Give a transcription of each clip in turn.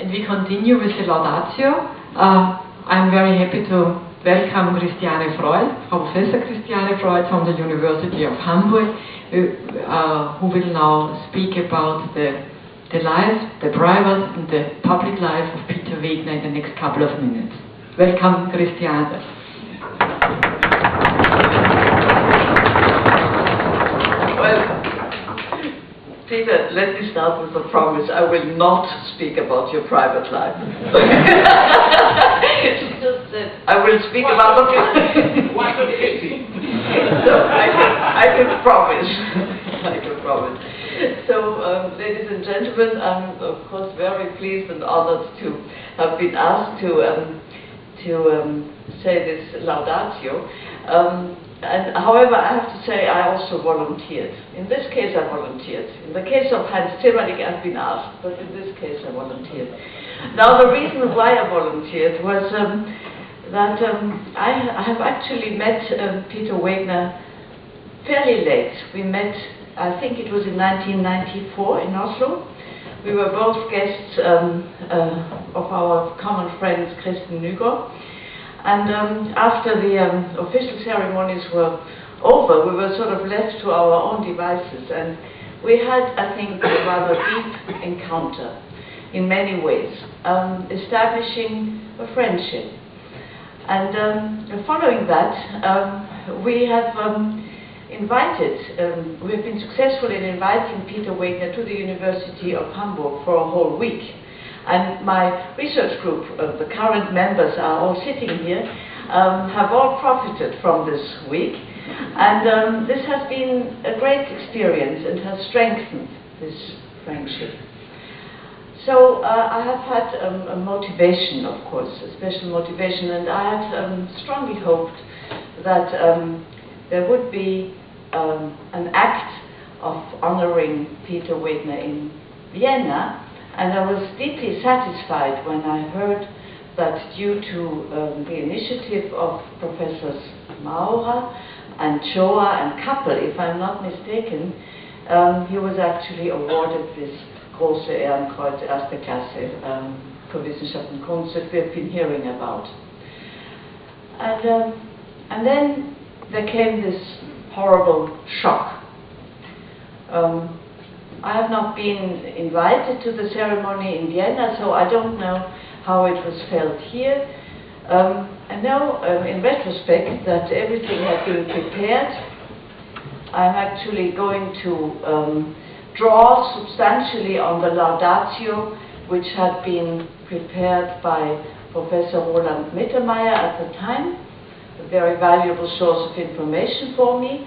And we continue with the Laudatio. I'm very happy to welcome Christiane Freud, Professor Christiane Freud from the University of Hamburg, who will now speak about the life, the private and the public life of Peter Wegner in the next couple of minutes. Welcome, Christiane. Peter, let me start with a promise. I will not speak about your private life. She just said, I will speak about it. What a pity. So I can promise. I can promise. So, ladies and gentlemen, I'm of course very pleased and honored to have been asked to say this Laudatio. And however, I have to say I also volunteered. In this case, I volunteered. In the case of Heinz Zimmerlich, I've been asked, but in this case, I volunteered. Now, the reason why I volunteered was that I have actually met Peter Wegner fairly late. We met, I think it was in 1994 in Oslo. We were both guests of our common friends, Kristen Nygaard. And after the official ceremonies were over, we were sort of left to our own devices, and we had, I think, a rather deep encounter in many ways, establishing a friendship. And following that, we have we have been successful in inviting Peter Wegner to the University of Hamburg for a whole week. And my research group, the current members are all sitting here, have all profited from this week. And this has been a great experience and has strengthened this friendship. So I have had a motivation, of course, a special motivation, and I had strongly hoped that there would be an act of honoring Peter Wegner in Vienna. And I was deeply satisfied when I heard that due to the initiative of Professors Maurer and Choa and Kappel, if I'm not mistaken, he was actually awarded this Große Ehrenkreuz Erste Klasse für Wissenschaft und Kunst that we've been hearing about. And then there came this horrible shock. I have not been invited to the ceremony in Vienna, so I don't know how it was felt here. I know, in retrospect, that everything had been prepared. I'm actually going to draw substantially on the Laudatio, which had been prepared by Professor Roland Mittermeier at the time, a very valuable source of information for me.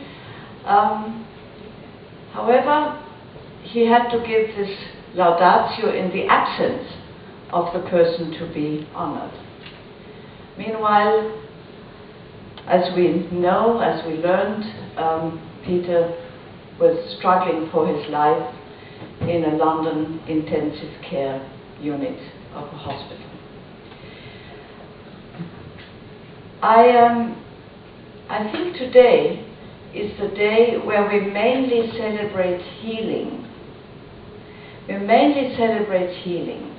However, he had to give this Laudatio in the absence of the person to be honored. Meanwhile, as we know, as we learned, Peter was struggling for his life in a London intensive care unit of a hospital. I think today is the day where we mainly celebrate healing. We mainly celebrate healing.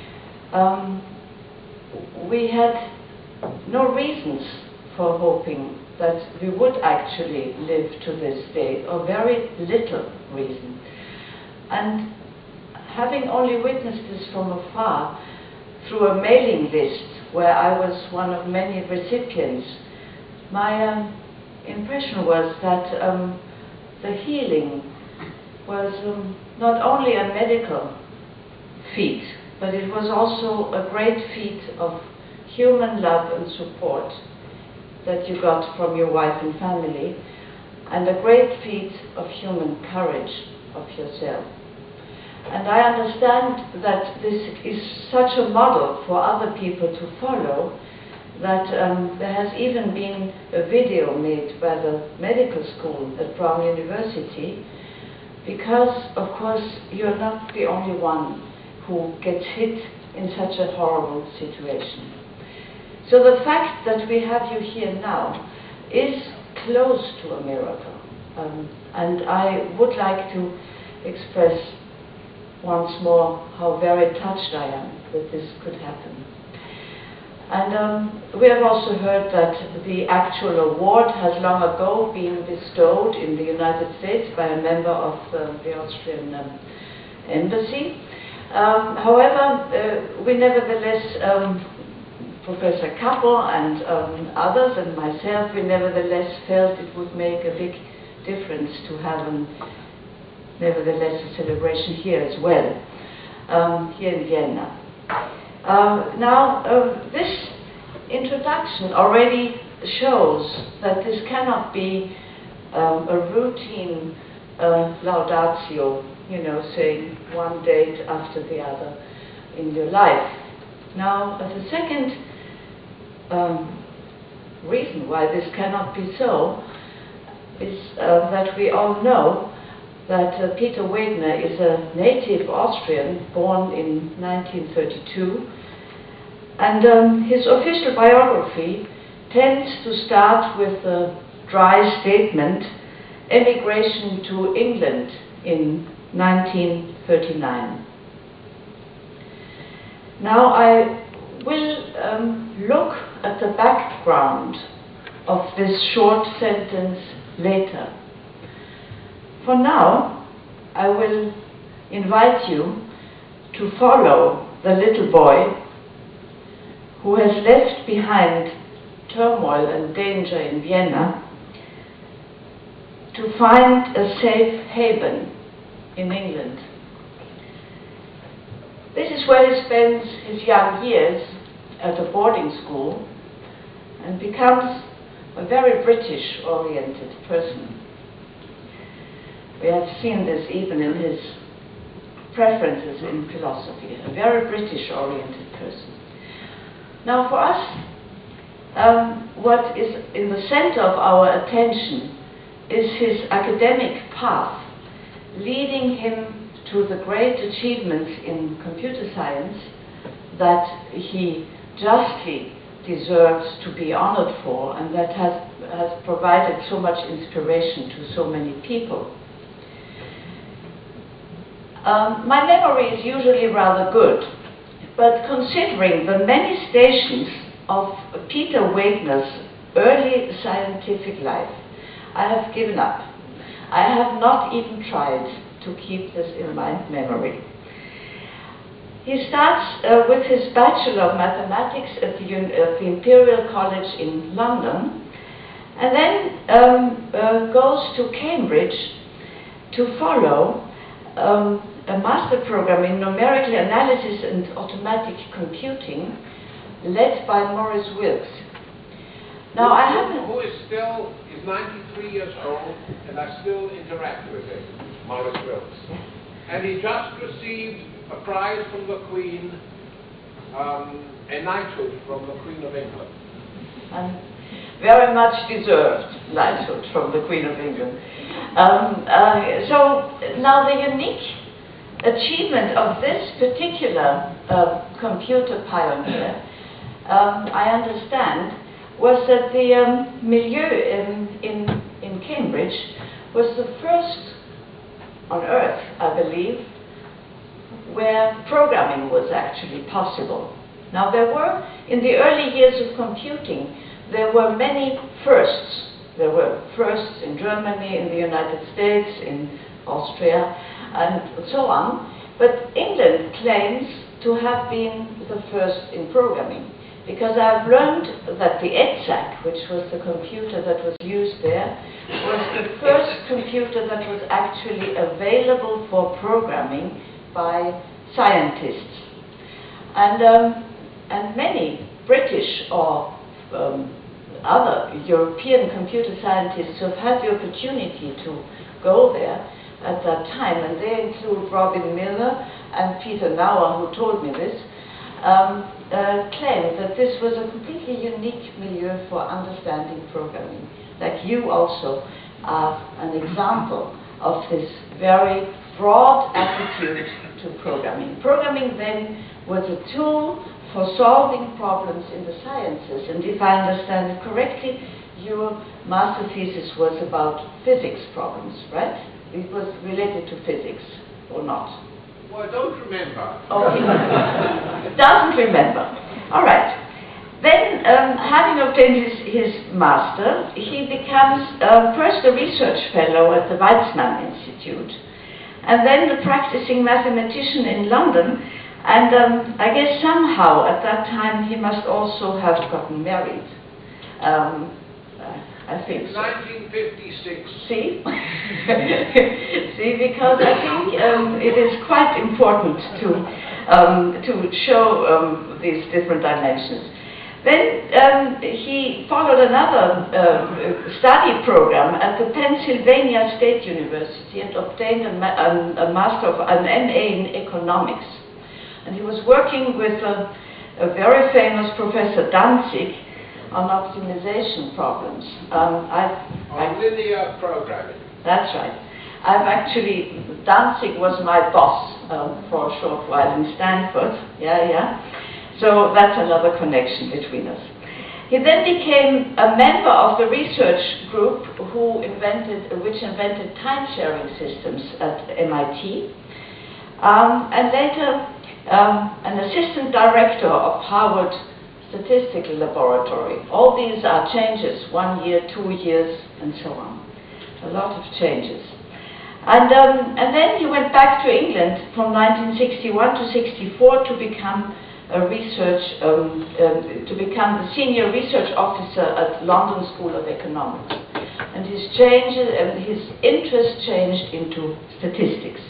We had no reasons for hoping that we would actually live to this day, or very little reason. And having only witnessed this from afar, through a mailing list where I was one of many recipients, my impression was that the healing was not only a medical feat, but it was also a great feat of human love and support that you got from your wife and family, and a great feat of human courage of yourself. And I understand that this is such a model for other people to follow that there has even been a video made by the medical school at Brown University, because, of course, you're not the only one who gets hit in such a horrible situation. So the fact that we have you here now is close to a miracle. And I would like to express once more how very touched I am that this could happen. And we have also heard that the actual award has long ago been bestowed in the United States by a member of the Austrian embassy. However, we nevertheless, Professor Kappel and others and myself, we nevertheless felt it would make a big difference to have nevertheless a celebration here as well, here in Vienna. This introduction already shows that this cannot be a routine laudatio, you know, saying one date after the other in your life. Now, the second reason why this cannot be so is that we all know that Peter Wegner is a native Austrian born in 1932, and his official biography tends to start with a dry statement, emigration to England in 1939. Now I will look at the background of this short sentence later. For now, I will invite you to follow the little boy who has left behind turmoil and danger in Vienna to find a safe haven in England. This is where he spends his young years at a boarding school and becomes a very British-oriented person. We have seen this even in his preferences in philosophy, a very British-oriented person. Now for us, what is in the center of our attention is his academic path, leading him to the great achievements in computer science that he justly deserves to be honored for, and that has provided so much inspiration to so many people. My memory is usually rather good, but considering the many stations of Peter Wegner's early scientific life, I have given up. I have not even tried to keep this in my memory. He starts with his Bachelor of Mathematics at the Imperial College in London, and then goes to Cambridge to follow a master program in numerical analysis and automatic computing, led by Maurice Wilkes. Now I haven't... Who is 93 years old, and I still interact with him, Maurice Wilkes. And he just received a prize from the Queen, a knighthood from the Queen of England. And very much deserved knighthood from the Queen of England. So now the unique achievement of this particular computer pioneer, I understand, was that the milieu in Cambridge was the first on Earth, I believe, where programming was actually possible. Now there were, in the early years of computing, there were many firsts. There were firsts in Germany, in the United States, in Austria, and so on. But England claims to have been the first in programming, because I've learned that the EDSAC, which was the computer that was used there, was the first computer that was actually available for programming by scientists. And many British or other European computer scientists have had the opportunity to go there at that time, and they include Robin Miller and Peter Nauer, who told me this, claimed that this was a completely unique milieu for understanding programming. Like you also are an example of this very broad attitude to programming. Programming then was a tool for solving problems in the sciences, and if I understand it correctly, your master thesis was about physics problems, right? It was related to physics, or not? Well, I don't remember. Okay. Doesn't remember. All right. Then, having obtained his master, he becomes first a research fellow at the Weizmann Institute, and then a practicing mathematician in London. And I guess somehow at that time he must also have gotten married. I think so. 1956. See? See, because I think it is quite important to show these different dimensions. Then he followed another study program at the Pennsylvania State University and obtained a master of an MA in economics. And he was working with a very famous Professor Danzig on optimization problems. On linear programming. That's right. Danzig was my boss for a short while in Stanford. Yeah. So that's another connection between us. He then became a member of the research group which invented time-sharing systems at MIT, and later an assistant director of Harvard Statistical Laboratory. All these are changes, 1 year, 2 years, and so on. A lot of changes. And then he went back to England from 1961 to 64 to become the senior research officer at London School of Economics. And his interest changed into statistics.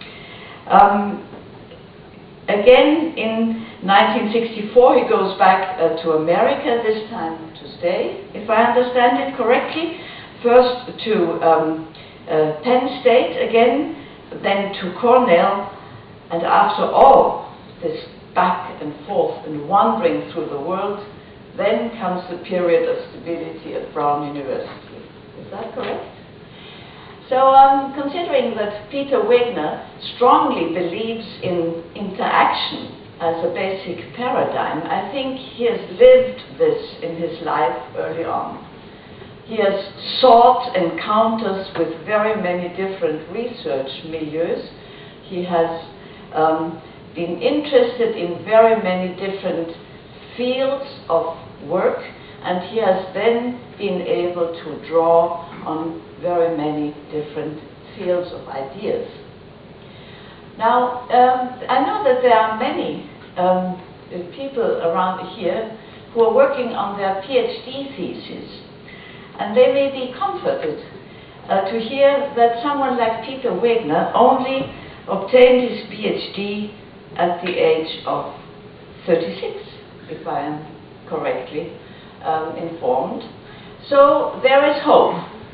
Again, in 1964, he goes back to America, this time to stay, if I understand it correctly. First to Penn State again, then to Cornell, and after all this back and forth and wandering through the world, then comes the period of stability at Brown University. Is that correct? So considering that Peter Wegner strongly believes in interaction as a basic paradigm, I think he has lived this in his life early on. He has sought encounters with very many different research milieus. He has been interested in very many different fields of work, and he has then been able to draw on very many different fields of ideas. Now, I know that there are many people around here who are working on their PhD thesis, and they may be comforted to hear that someone like Peter Wegner only obtained his PhD at the age of 36, if I am correctly informed. So there is hope.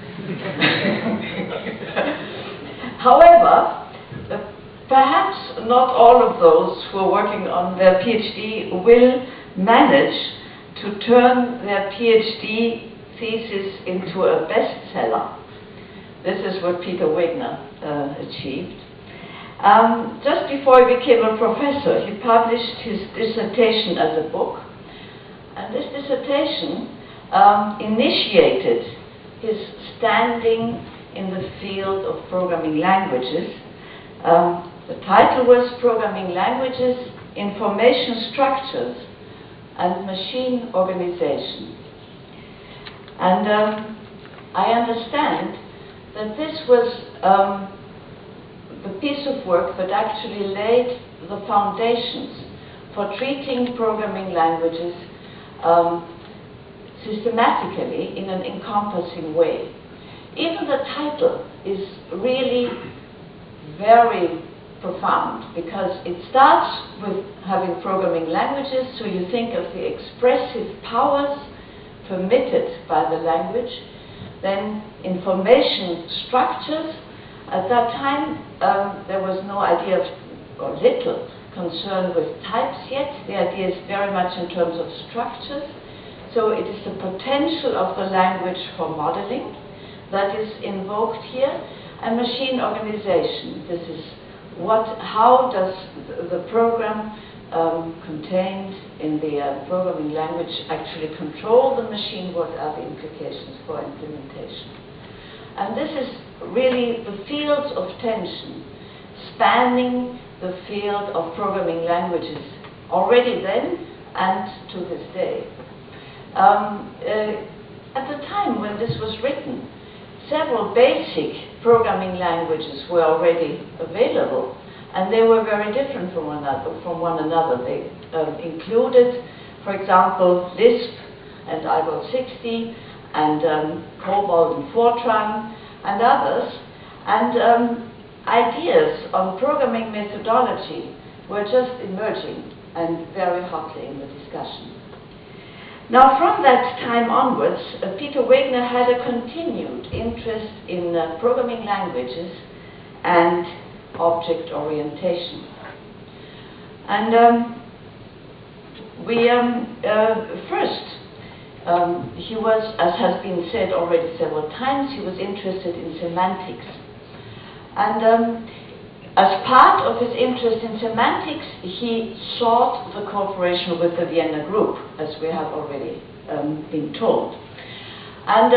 However, perhaps not all of those who are working on their PhD will manage to turn their PhD thesis into a bestseller. This is what Peter Wegner achieved. Just before he became a professor, he published his dissertation as a book, and this dissertation initiated his standing in the field of programming languages. The title was Programming Languages, Information Structures, and Machine Organization. And I understand that this was the piece of work that actually laid the foundations for treating programming languages systematically in an encompassing way. Even the title is really very profound, because it starts with having programming languages, so you think of the expressive powers permitted by the language, then information structures. At that time, there was no idea of, or little concern with types yet. The idea is very much in terms of structures. So it is the potential of the language for modeling that is invoked here, and machine organization. This is how does the program contained in the programming language actually control the machine? What are the implications for implementation? And this is really the fields of tension spanning the field of programming languages already then and to this day. At the time when this was written, several basic programming languages were already available, and they were very different from one another. They included, for example, Lisp and IBOL60 and COBOL and Fortran and others, and ideas on programming methodology were just emerging and very hotly in the discussion. Now, from that time onwards, Peter Wegner had a continued interest in programming languages and object orientation. And he was, as has been said already several times, he was interested in semantics. And as part of his interest in semantics, he sought the cooperation with the Vienna group, as we have already been told. And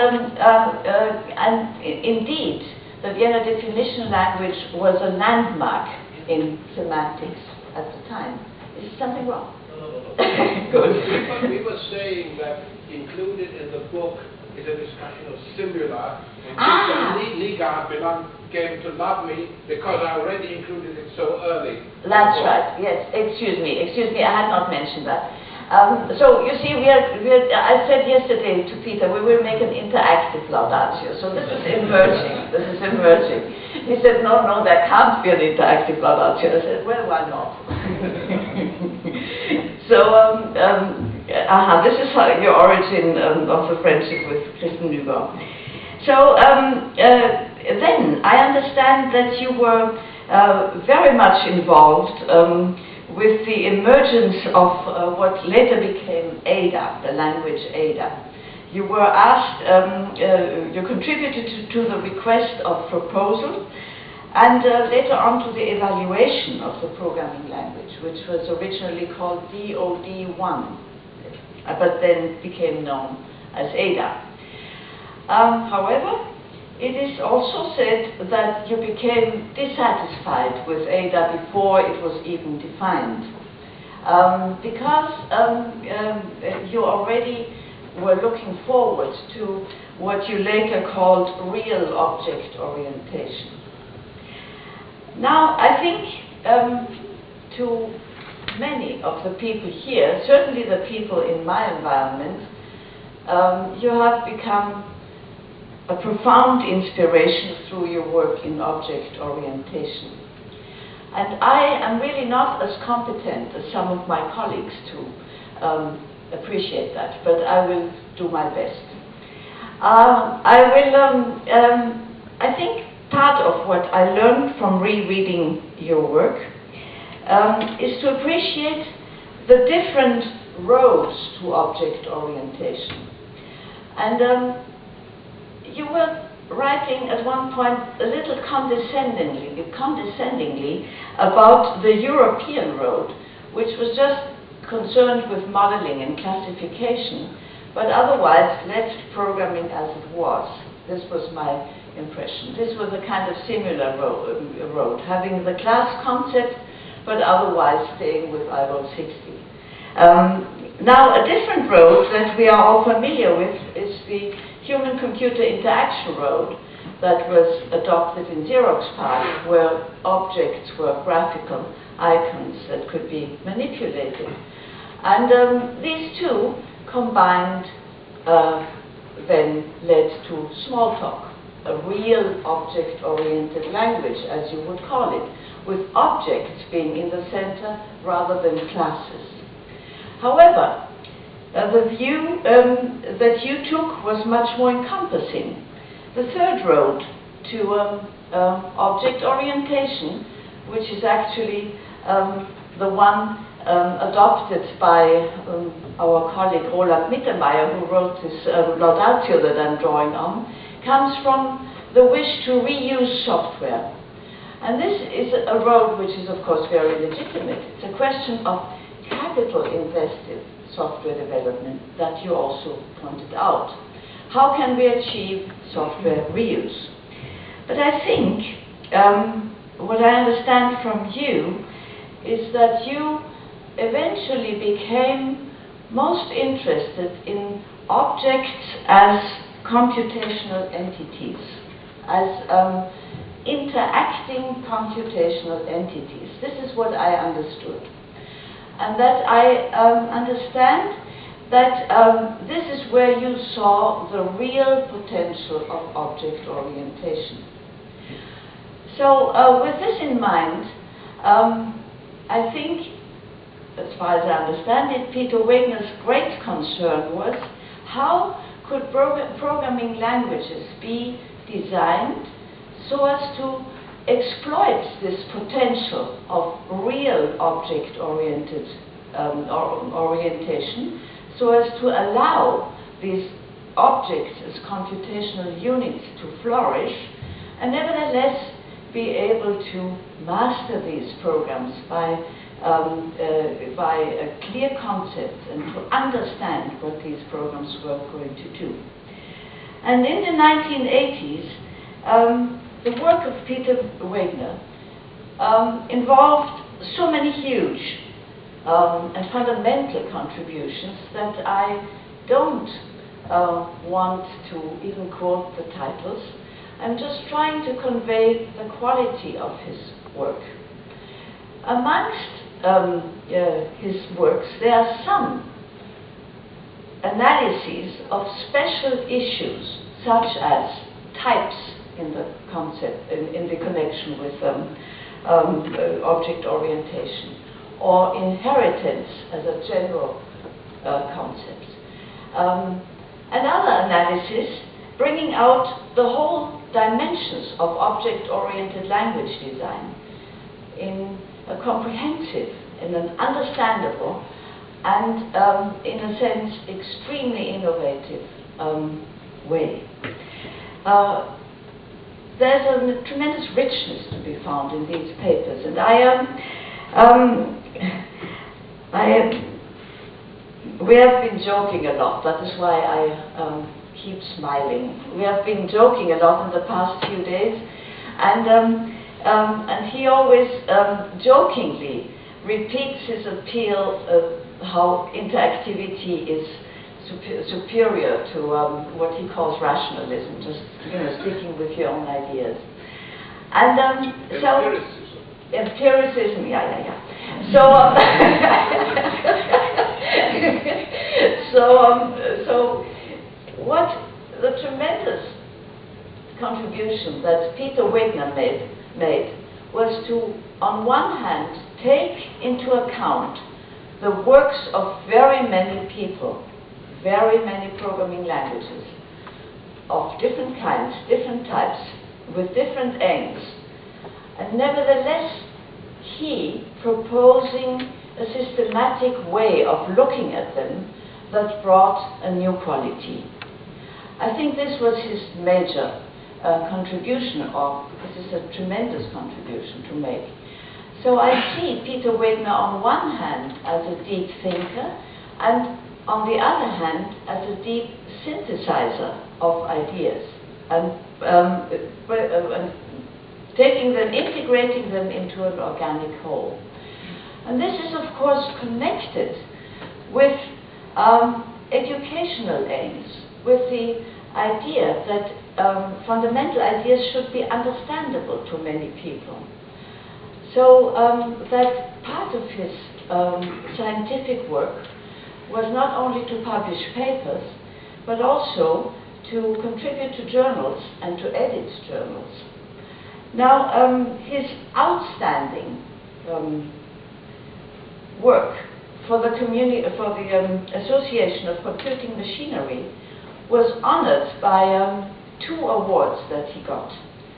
indeed, the Vienna definition language was a landmark in semantics at the time. Is something wrong? No. Good. But we were saying that included in the book is a discussion of Simula. And Ligard came to love me because I already included it so early. That's right, yes. Excuse me, I had not mentioned that. So you see, I said yesterday to Peter, we will make an interactive laudatio. So this is emerging. He said, no, there can't be an interactive laudatio. I said, well, why not? So, this is your origin of the friendship with Kristen Nygaard. So, then I understand that you were very much involved with the emergence of what later became Ada, the language Ada. You were asked, you contributed to the request of proposal, and later on to the evaluation of the programming language, which was originally called DOD1, but then became known as Ada. However, it is also said that you became dissatisfied with Ada before it was even defined, because you already were looking forward to what you later called real object orientation. Now, I think to many of the people here, certainly the people in my environment, you have become a profound inspiration through your work in object orientation. And I am really not as competent as some of my colleagues to appreciate that, but I will do my best. I think part of what I learned from rereading your work is to appreciate the different roads to object orientation. And you were writing at one point a little condescendingly about the European road, which was just concerned with modeling and classification, but otherwise left programming as it was. This was my impression. This was a kind of similar road, having the class concept, but otherwise staying with IBOL60. Now, a different road that we are all familiar with is the human-computer interaction road that was adopted in Xerox PARC, where objects were graphical icons that could be manipulated. And these two combined then led to Smalltalk, a real object-oriented language, as you would call it, with objects being in the center rather than classes. However, the view that you took was much more encompassing. The third road to object orientation, which is actually the one adopted by our colleague Roland Mittermeier, who wrote this laudatio that I'm drawing on, comes from the wish to reuse software. And this is a road which is, of course, very legitimate. It's a question of capital-invested software development that you also pointed out. How can we achieve software reuse? But I think what I understand from you is that you eventually became most interested in objects as computational entities, as interacting computational entities. This is what I understood. And that I understand that this is where you saw the real potential of object orientation. So with this in mind, I think, as far as I understand it, Peter Wegner's great concern was how could programming languages be designed so as to exploit this potential of real object-oriented orientation, so as to allow these objects as computational units to flourish, and nevertheless be able to master these programs by clear concepts and to understand what these programs were going to do. And in the 1980s, the work of Peter Wegner involved so many huge and fundamental contributions that I don't want to even quote the titles. I'm just trying to convey the quality of his work. Amongst his works, there are some analyses of special issues, such as types in the concept, in the connection with object orientation, or inheritance as a general concept. And other analysis bringing out the whole dimensions of object-oriented language design in a comprehensive, in an understandable, and in a sense extremely innovative way. There's a tremendous richness to be found in these papers, and we have been joking a lot. That is why I keep smiling. We have been joking a lot in the past few days, and he always jokingly repeats his appeal of how interactivity is superior to what he calls rationalism, just sticking with your own ideas. And empiricism, yeah. So what the tremendous contribution that Peter Wegner made was to, on one hand, take into account the works of very many people, very many programming languages of different kinds, different types, with different aims, and nevertheless he proposing a systematic way of looking at them that brought a new quality. I think this was his major contribution, or this is a tremendous contribution to make. So I see Peter Wegner on one hand as a deep thinker, and on the other hand as a deep synthesizer of ideas, and taking them, integrating them into an organic whole. And this is, of course, connected with educational aims, with the idea that fundamental ideas should be understandable to many people. So that part of his scientific work was not only to publish papers, but also to contribute to journals and to edit journals. Now, his outstanding work for the Association of Computing Machinery was honored by 2 awards that he got.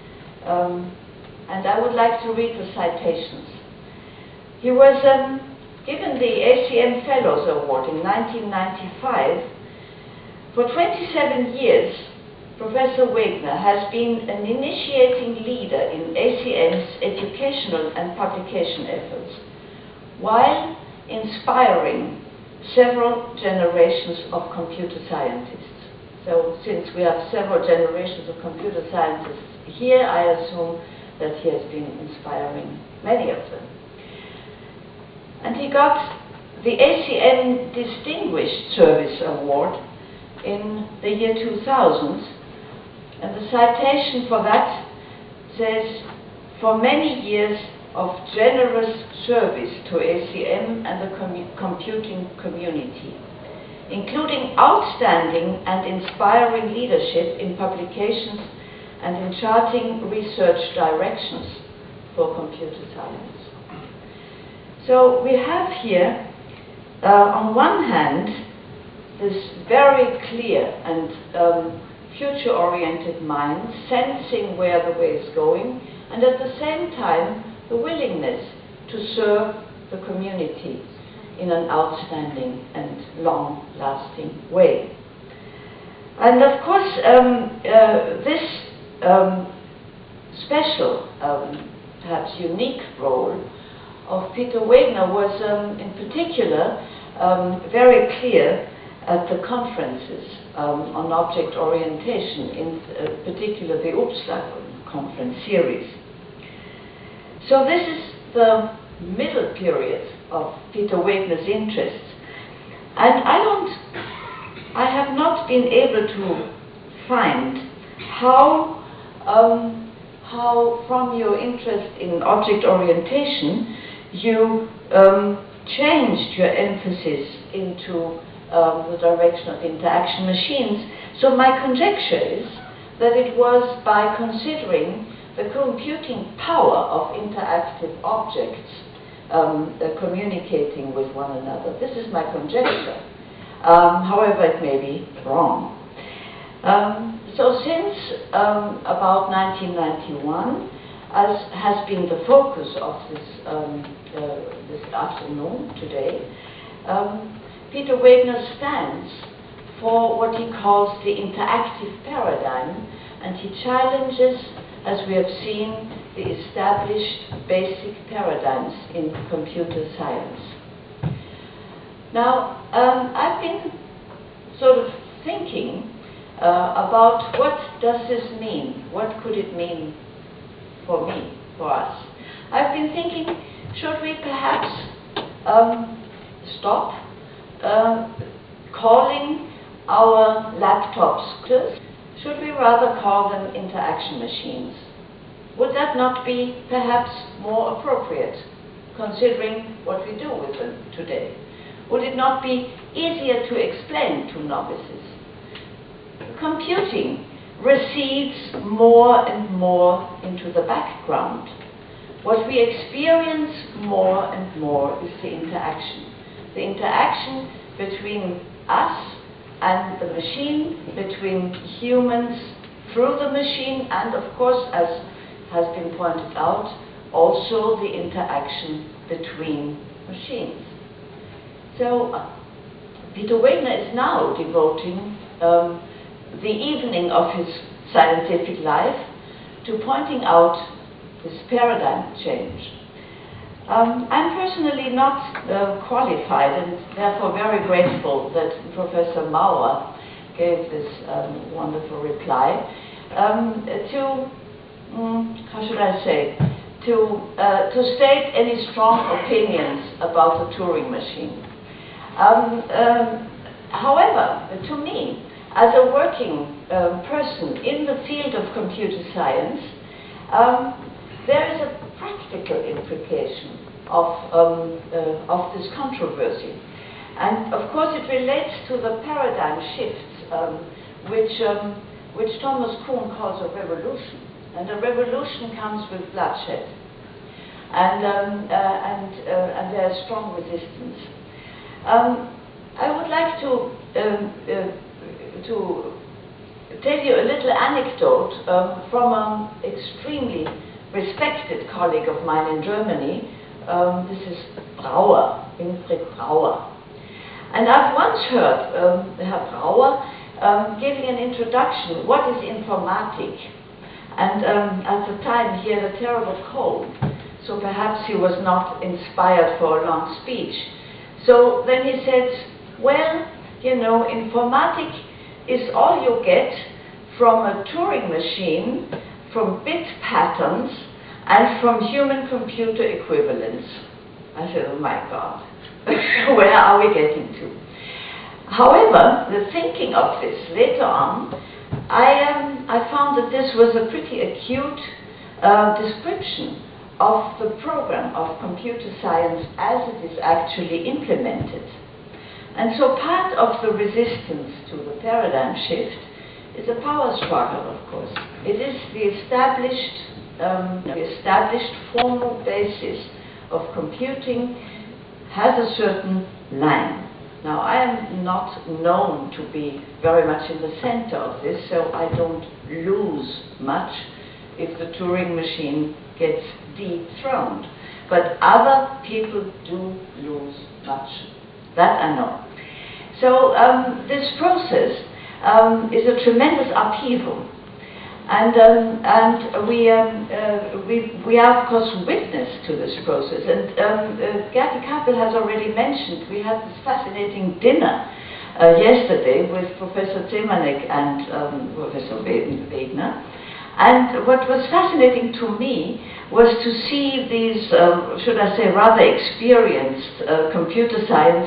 And I would like to read the citations. He was given the ACM Fellows Award in 1995. For 27 years, Professor Wegner has been an initiating leader in ACM's educational and publication efforts, while inspiring several generations of computer scientists. So since we have several generations of computer scientists here, I assume that he has been inspiring many of them. And he got the ACM Distinguished Service Award in the year 2000, and the citation for that says, "For many years of generous service to ACM and the computing community, including outstanding and inspiring leadership in publications and in charting research directions for computer science." So we have here, on one hand, this very clear and future-oriented mind, sensing where the way is going, and at the same time, the willingness to serve the community in an outstanding and long-lasting way. And of course, this special, perhaps unique role of Peter Wegner was in particular very clear at the conferences on object orientation, in particular the Uppsala conference series. So this is the middle period of Peter Wegner's interests. And I have not been able to find how from your interest in object orientation you changed your emphasis into the direction of interaction machines. So my conjecture is that it was by considering the computing power of interactive objects communicating with one another. This is my conjecture. However, it may be wrong. So since about 1991, as has been the focus of this afternoon today, Peter Wegner stands for what he calls the interactive paradigm, and he challenges, as we have seen, the established basic paradigms in computer science. Now, I've been sort of thinking about what does this mean? What could it mean for me, for us? I've been thinking, should we perhaps stop calling our laptops computers? Should we rather call them interaction machines? Would that not be perhaps more appropriate, considering what we do with them today? Would it not be easier to explain to novices? Computing recedes more and more into the background. What we experience more and more is the interaction between us and the machine, between humans through the machine, and of course, as has been pointed out, also the interaction between machines. So Peter Wegner is now devoting the evening of his scientific life to pointing out this paradigm change. I'm personally not qualified, and therefore very grateful that Professor Maurer gave this wonderful reply, to, how should I say, to state any strong opinions about the Turing machine. However, to me, as a working person in the field of computer science, there is a practical implication of this controversy. And of course it relates to the paradigm shifts which Thomas Kuhn calls a revolution. And a revolution comes with bloodshed. And there is strong resistance. I would like to tell you a little anecdote from an extremely respected colleague of mine in Germany. This is Brauer, Winfried Brauer. And I've once heard Herr Brauer giving an introduction, what is informatic? And at the time he had a terrible cold, so perhaps he was not inspired for a long speech. So then he said, well, you know, informatic is all you get from a Turing machine, from bit patterns, and from human-computer equivalence. I said, oh my God, where are we getting to? However, the thinking of this later on, I found that this was a pretty acute description of the program of computer science as it is actually implemented. And so part of the resistance to the paradigm shift is a power struggle, of course. It is the established formal basis of computing has a certain line. Now, I am not known to be very much in the center of this, so I don't lose much if the Turing machine gets dethroned. But other people do lose much. That I know. So this process is a tremendous upheaval. And we are, of course, witness to this process. And Gerti Kappel has already mentioned, we had this fascinating dinner yesterday with Professor Zemanek and Professor Wegner. And what was fascinating to me was to see these, should I say, rather experienced computer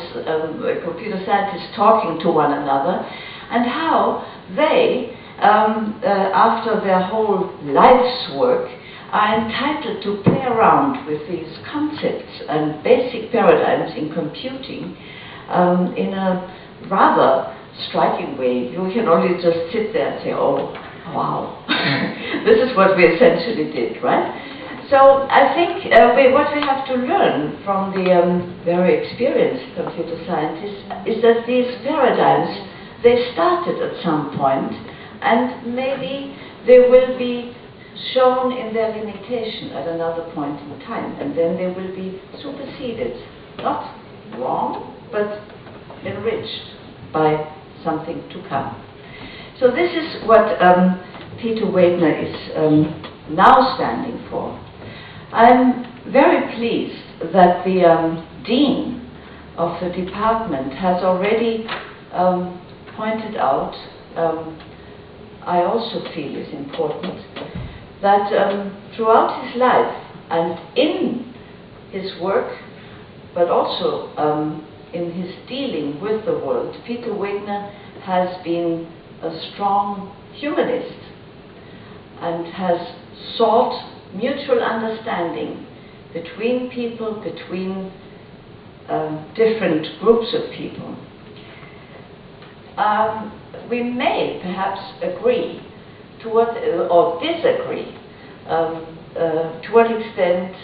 scientists talking to one another, and how they, after their whole life's work, are entitled to play around with these concepts and basic paradigms in computing in a rather striking way. You can only just sit there and say, oh, wow, this is what we essentially did, right? So I think what we have to learn from the very experienced computer scientists is that these paradigms, they started at some point, and maybe they will be shown in their limitation at another point in time, and then they will be superseded, not wrong, but enriched by something to come. So this is what Peter Wegner is now standing for. I'm very pleased that the Dean of the department has already pointed out, I also feel is important, that throughout his life and in his work, but also in his dealing with the world, Peter Wegner has been a strong humanist and has sought mutual understanding between people, between different groups of people. We may perhaps agree to what, or disagree to what extent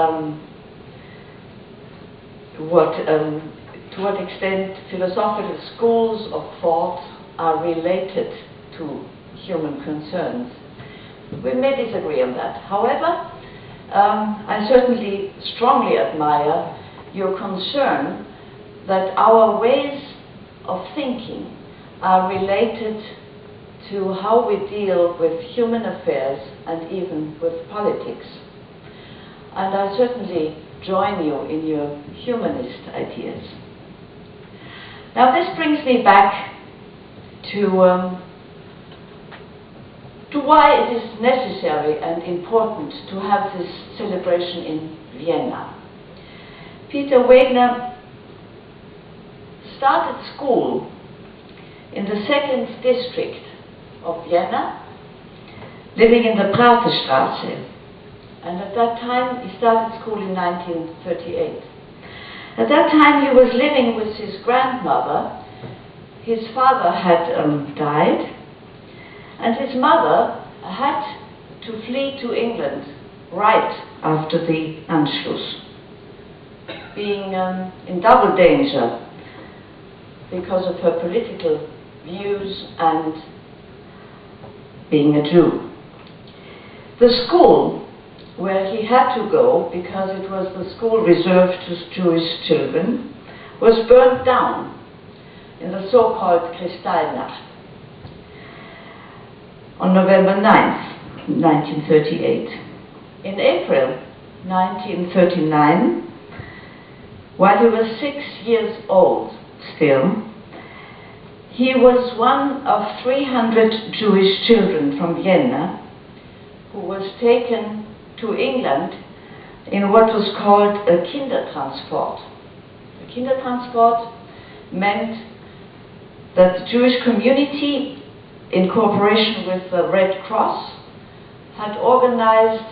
philosophical schools of thought are related to human concerns. We may disagree on that. However, I certainly strongly admire your concern that our ways of thinking are related to how we deal with human affairs and even with politics. And I certainly join you in your humanist ideas. Now this brings me back to why it is necessary and important to have this celebration in Vienna. Peter Wegner started school in the 2nd district of Vienna, living in the Praterstraße. And at that time, he started school in 1938. At that time, he was living with his grandmother. His father had died, and his mother had to flee to England right after the Anschluss, being in double danger because of her political views and being a Jew. The school where he had to go, because it was the school reserved to Jewish children, was burnt down in the so-called Kristallnacht on November 9th, 1938. In April 1939, while he was 6 years old still, he was one of 300 Jewish children from Vienna who was taken to England in what was called a Kindertransport. A Kindertransport meant that the Jewish community, in cooperation with the Red Cross, had organized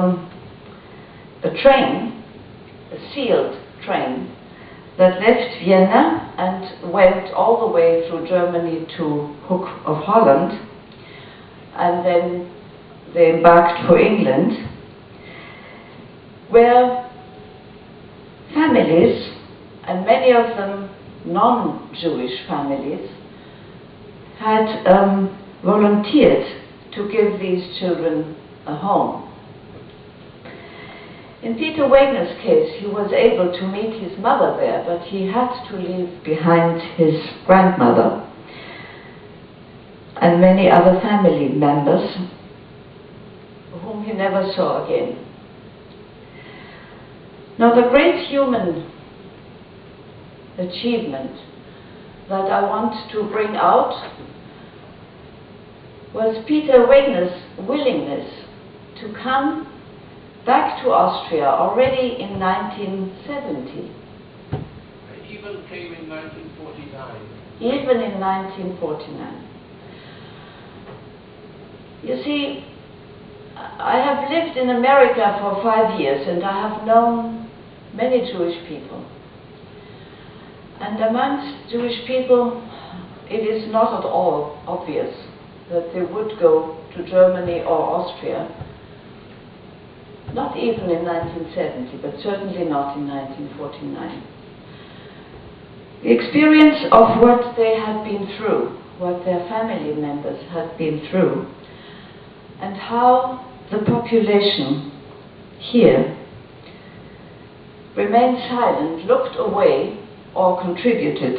a train, a sealed train, that left Vienna and went all the way through Germany to Hook of Holland, and then they embarked for England, where families, and many of them non-Jewish families, had volunteered to give these children a home. In Peter Wegner's case, he was able to meet his mother there, but he had to leave behind his grandmother and many other family members whom he never saw again. Now, the great human achievement that I want to bring out was Peter Wegner's willingness to come back to Austria already in 1970. He even came in 1949. Even in 1949. You see, I have lived in America for 5 years and I have known many Jewish people. And amongst Jewish people, it is not at all obvious that they would go to Germany or Austria, not even in 1970, but certainly not in 1949. The experience of what they had been through, what their family members had been through, and how the population here remained silent, looked away, or contributed,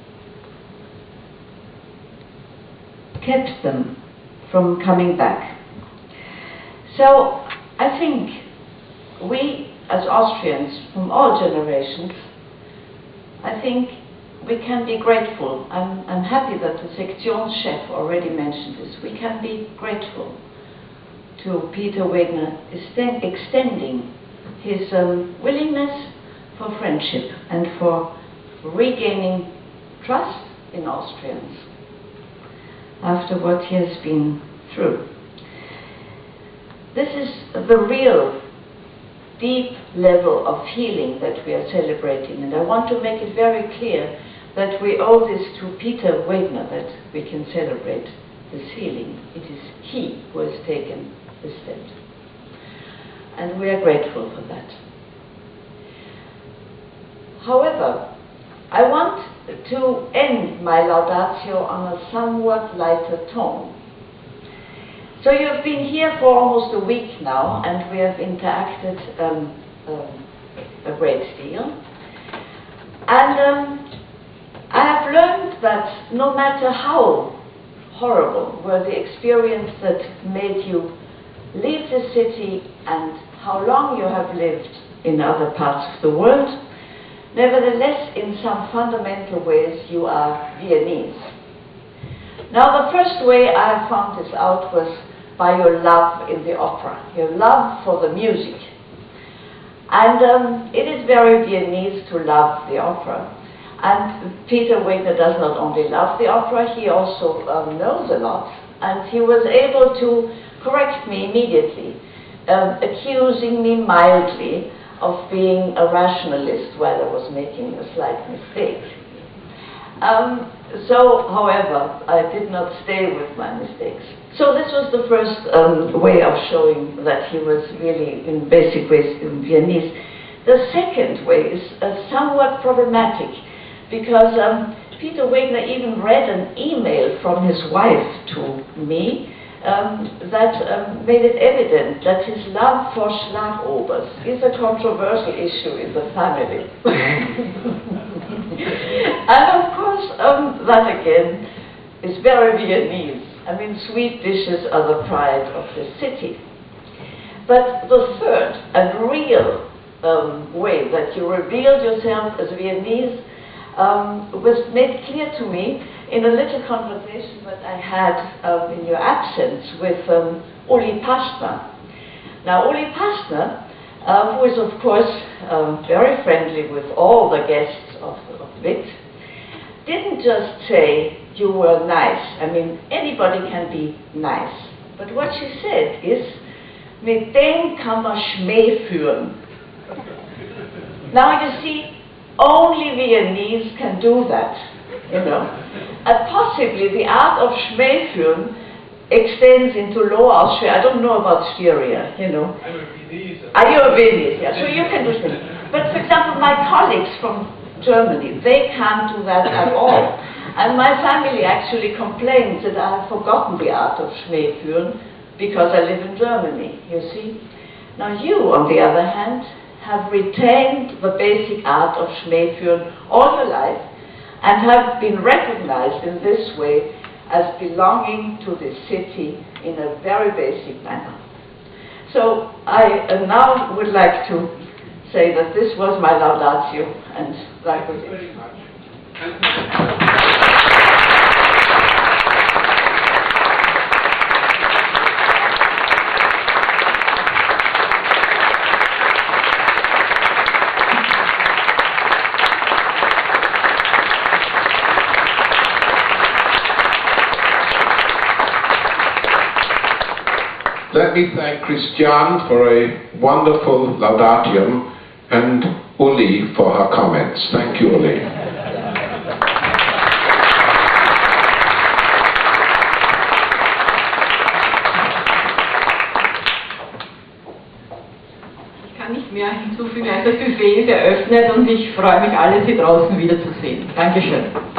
kept them from coming back. So I think we as Austrians from all generations, I think we can be grateful. I'm happy that the Sektionschef already mentioned this. We can be grateful to Peter Wegner extending his willingness for friendship and for regaining trust in Austrians after what he has been through. This is the real deep level of healing that we are celebrating, and I want to make it very clear that we owe this to Peter Wegner, that we can celebrate this healing. It is he who has taken this step, and we are grateful for that. However, I want to end my laudatio on a somewhat lighter tone. So you have been here for almost a week now, and we have interacted a great deal. And I have learned that no matter how horrible were the experience that made you leave the city and how long you have lived in other parts of the world, nevertheless, in some fundamental ways, you are Viennese. Now, the first way I found this out was by your love in the opera, your love for the music. And it is very Viennese to love the opera. And Peter Wegner does not only love the opera, he also knows a lot. And he was able to correct me immediately, accusing me mildly of being a rationalist while I was making a slight mistake. However, I did not stay with my mistakes. So this was the first way of showing that he was really, in basic ways, Viennese. The second way is somewhat problematic, because Peter Wegner even read an email from his wife to me that made it evident that his love for Schlagobers is a controversial issue in the family. And of course, that again is very Viennese. I mean, sweet dishes are the pride of the city. But the third and real way that you revealed yourself as Viennese was made clear to me in a little conversation that I had in your absence with Uli Pastner. Now, Uli Pastner, who is of course very friendly with all the guests of WIT, didn't just say you were nice. I mean, anybody can be nice. But what she said is, mit dem kann man Schmäh führen. Now you see, only Viennese can do that, you know. And possibly the art of Schmäh führen extends into Lower Austria. I don't know about Styria, you know. I'm a Viennese. Are you a Viennese? Yeah, so you can do things. But for example, my colleagues from Germany, they can't do that at all. And my family actually complains that I have forgotten the art of Schmäh führen because I live in Germany, you see. Now you, on the other hand, have retained the basic art of Schmäh führen all your life and have been recognized in this way as belonging to the city in a very basic manner. So I now would like to say that this was my laudatio, and that was it. Very much. Let me thank Christiane for a wonderful laudatium and Uli for her comments. Thank you, Uli. Ich kann nicht mehr hinzufügen, als das Buffet ist eröffnet und ich freue mich, alle Sie draußen wiederzusehen. Dankeschön.